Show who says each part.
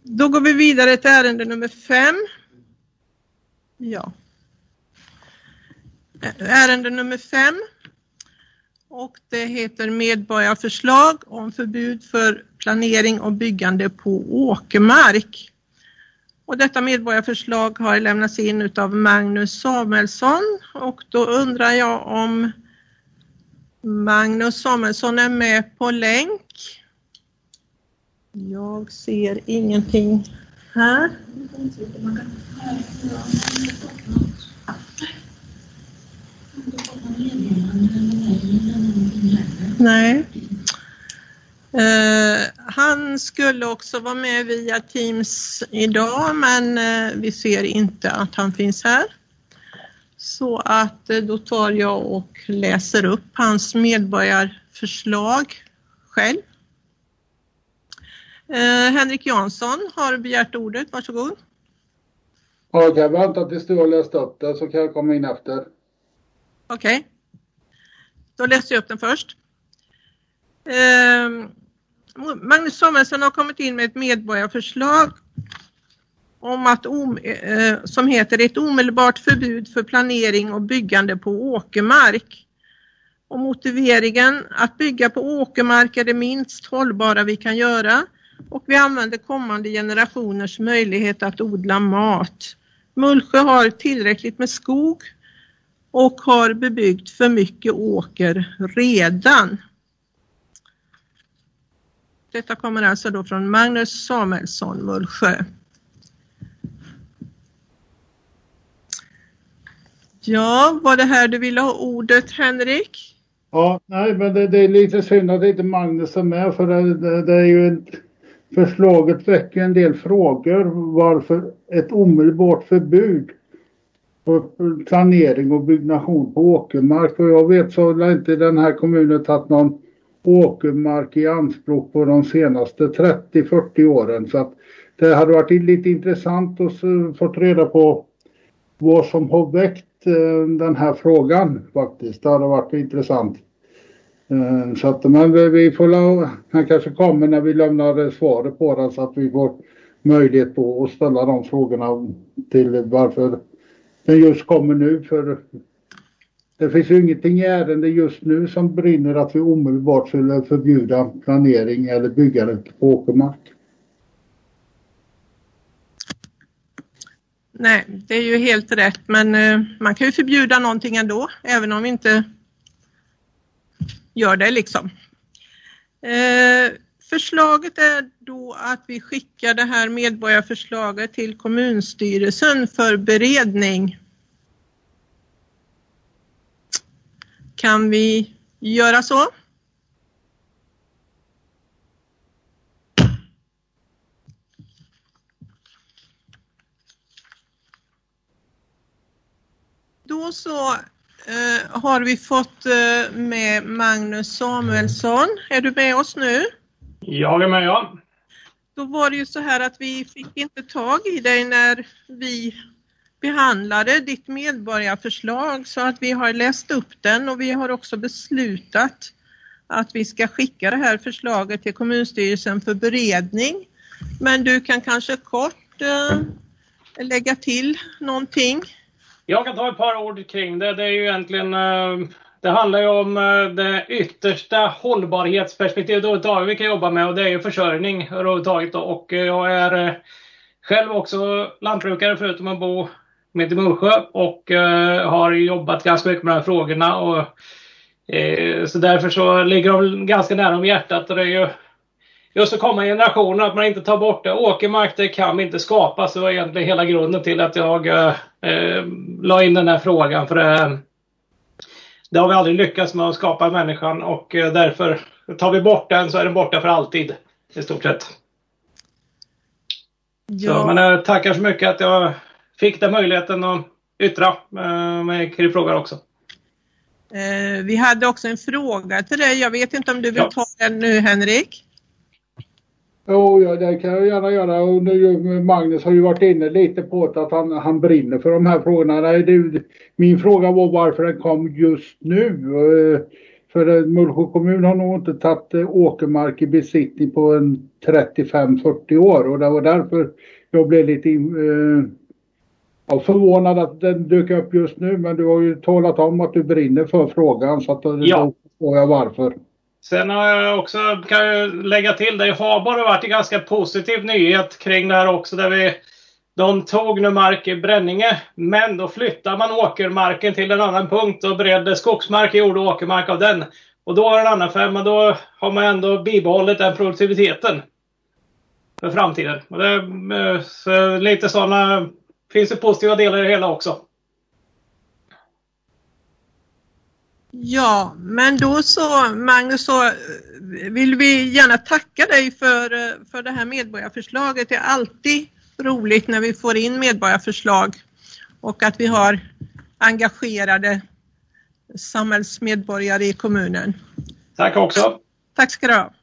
Speaker 1: Då går vi vidare till ärende nummer 5. Ja. Ärende nummer 5. Och det heter medborgarförslag om förbud för planering och byggande på åkermark. Och detta medborgarförslag har lämnats in av Magnus Samuelsson. Och då undrar jag om Magnus Samuelsson är med på länk. Jag ser ingenting här. Nej. Han skulle också vara med via Teams idag, men vi ser inte att han finns här. Så att då tar jag och läser upp hans medborgarförslag själv. Henrik Jansson har begärt ordet, varsågod.
Speaker 2: Ja, kan jag vänta tills du har läst upp det så kan jag komma in efter.
Speaker 1: Okej. Då läser jag upp den först. Magnus Samuelsson har kommit in med ett medborgarförslag om att som heter ett omedelbart förbud för planering och byggande på åkermark. Och motiveringen att bygga på åkermark är det minst hållbara vi kan göra. Och vi använder kommande generationers möjlighet att odla mat. Mullsjö har tillräckligt med skog och har bebyggt för mycket åker redan. Detta kommer alltså då från Magnus Samuelsson, Mullsjö. Ja, var det här du ville ha ordet, Henrik?
Speaker 2: Ja, nej, men det är lite synd att det inte Magnus är med, för det är ju förslaget väcker en del frågor. Varför ett omedelbart förbud för planering och byggnation på åkermark? Och jag vet så har inte den här kommunen tagit någon åkermark i anspråk på de senaste 30-40 åren. Så att det hade varit lite intressant att få reda på vad som har väckt den här frågan faktiskt. Det hade varit intressant. Så att, men vi får han kanske kommer när vi lämnar svaret på den så att vi får möjlighet på att ställa de frågorna till varför den just kommer nu. För det finns ju ingenting i ärende just nu som brinner att vi omedelbart skulle förbjuda planering eller byggande på åkermark.
Speaker 1: Nej, det är ju helt rätt, men man kan ju förbjuda någonting ändå, även om vi inte gör det liksom. Förslaget är då att vi skickar det här medborgarförslaget till kommunstyrelsen för beredning. Kan vi göra så? Då så har vi fått med Magnus Samuelsson. Är du med oss nu?
Speaker 3: Jag är med, ja.
Speaker 1: Då var det ju så här att vi fick inte tag i dig när vi behandlade ditt medborgarförslag, så att vi har läst upp den och vi har också beslutat att vi ska skicka det här förslaget till kommunstyrelsen för beredning. Men du kan kanske kort lägga till någonting.
Speaker 3: Jag kan ta ett par ord kring det. Det är ju egentligen, det handlar ju om det yttersta hållbarhetsperspektivet vi kan jobba med, och det är ju försörjning överhuvudtaget. Och jag är själv också lantbrukare förutom att bo med i Mullsjö och har jobbat ganska mycket med de här frågorna. Och, så därför så ligger de ganska nära om hjärtat, och det är ju just att komma generationer, att man inte tar bort det. Åkermark, det kan vi inte skapa, så var egentligen hela grunden till att jag la in den här frågan. För det har vi aldrig lyckats med att skapa människan, och därför tar vi bort den så är den borta för alltid i stort sett. Ja. Så, men jag tackar så mycket att jag fick den möjligheten att yttra mig kring frågan också.
Speaker 1: Vi hade också en fråga till dig. Jag vet inte om du vill ta den nu, Henrik?
Speaker 2: Ja, det kan jag gärna göra. Och nu, Magnus har ju varit inne lite på att han brinner för de här frågorna. Min fråga var varför den kom just nu. För Mullsjö kommun har nog inte tagit åkermark i besittning på en 35-40 år. Och det var därför jag blev lite förvånad att den dök upp just nu. Men du har ju talat om att du brinner för frågan, så att då förstår jag varför.
Speaker 3: Sen har jag också, kan jag lägga till, det har bara varit en ganska positiv nyhet kring det här också, där de tog nu mark i Bränninge, men då flyttar man åkermarken till en annan punkt och beredde skogsmark, gjorde åkermark av den. Och då är det en annan färg, men då har man ändå bibehållit den produktiviteten för framtiden. Och det så lite sådana, finns det positiva delar i det hela också.
Speaker 1: Men då så, Magnus, så vill vi gärna tacka dig för det här medborgarförslaget. Det är alltid roligt när vi får in medborgarförslag och att vi har engagerade samhällsmedborgare i kommunen.
Speaker 3: Tack också.
Speaker 1: Tack ska du ha.